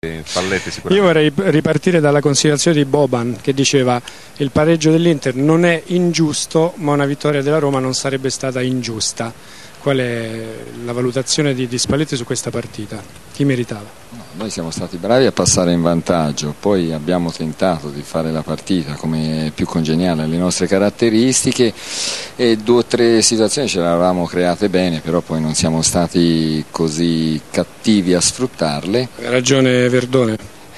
Spalletti sicuramente. Io vorrei ripartire dalla considerazione di Boban, che diceva il pareggio dell'Inter non è ingiusto, ma una vittoria della Roma non sarebbe stata ingiusta. Qual è la valutazione di Spalletti su questa partita? Chi meritava? Noi siamo stati bravi a passare in vantaggio, poi abbiamo tentato di fare la partita come più congeniale alle nostre caratteristiche e 2 o 3 situazioni ce le avevamo create bene, però poi non siamo stati così cattivi a sfruttarle. Ha ragione Verdone?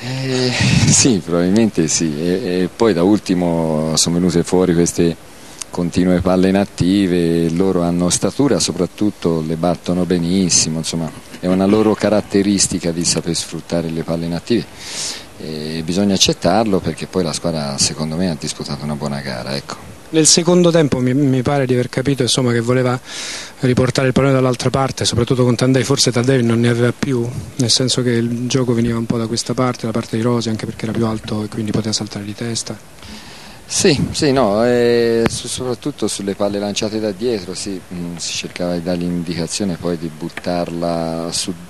Sì, probabilmente sì, e poi da ultimo sono venute fuori queste continue palle inattive, loro hanno statura, soprattutto le battono benissimo, insomma è una loro caratteristica di saper sfruttare le palle inattive e bisogna accettarlo perché poi la squadra secondo me ha disputato una buona gara, ecco. Nel secondo tempo mi pare di aver capito insomma, che voleva riportare il pallone dall'altra parte, soprattutto con Tandei, forse Tandei non ne aveva più, nel senso che il gioco veniva un po' da questa parte, la parte di Rossi, anche perché era più alto e quindi poteva saltare di testa. Sì, no, soprattutto sulle palle lanciate da dietro si cercava di dare l'indicazione poi di buttarla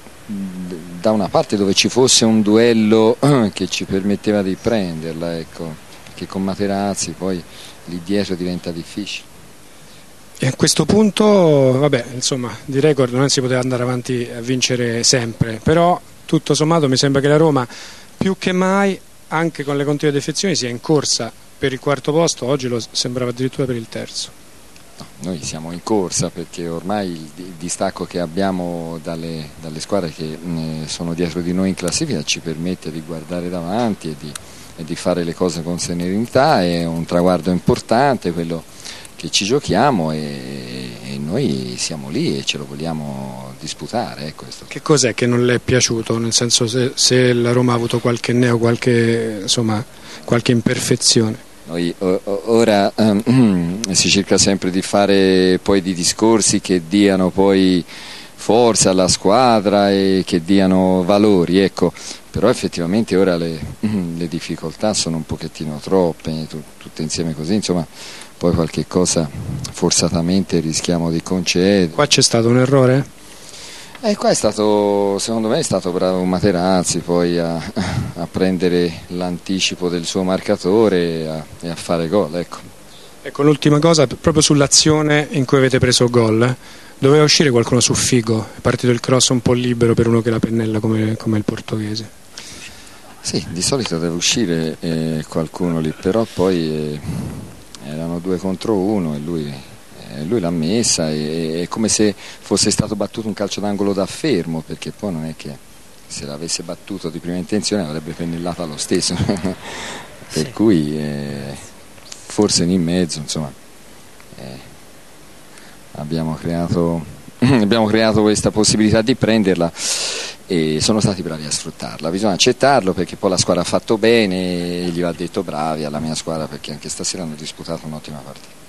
da una parte dove ci fosse un duello che ci permetteva di prenderla, ecco, perché con Materazzi poi lì dietro diventa difficile. E a questo punto, vabbè, insomma, di record non si poteva andare avanti a vincere sempre, però tutto sommato mi sembra che la Roma più che mai, anche con le continue defezioni, sia in corsa per il 4º posto, oggi lo sembrava addirittura per il 3º. No, noi siamo in corsa perché ormai il distacco che abbiamo dalle squadre che sono dietro di noi in classifica ci permette di guardare davanti e di fare le cose con serenità, è un traguardo importante quello che ci giochiamo e noi siamo lì e ce lo vogliamo disputare. Questo. Che cos'è che non le è piaciuto? Nel senso se la Roma ha avuto qualche qualche imperfezione? Noi ora si cerca sempre di fare poi di discorsi che diano poi forza alla squadra e che diano valori, ecco. Però effettivamente ora le difficoltà sono un pochettino troppe, tutte insieme così, insomma poi qualche cosa forzatamente rischiamo di concedere. Qua c'è stato un errore? Qua è stato, secondo me è stato bravo Materazzi poi a prendere l'anticipo del suo marcatore e a fare gol, ecco. Ecco, l'ultima cosa, proprio sull'azione in cui avete preso gol, doveva uscire qualcuno su Figo, è partito il cross un po' libero per uno che la pennella come il portoghese. Sì, di solito deve uscire qualcuno lì, però poi erano 2 contro 1 e lui l'ha messa, è come se fosse stato battuto un calcio d'angolo da fermo, perché poi non è che se l'avesse battuto di prima intenzione avrebbe pennellata lo stesso per cui forse in mezzo insomma abbiamo creato questa possibilità di prenderla e sono stati bravi a sfruttarla, bisogna accettarlo perché poi la squadra ha fatto bene e gli va detto bravi alla mia squadra perché anche stasera hanno disputato un'ottima partita.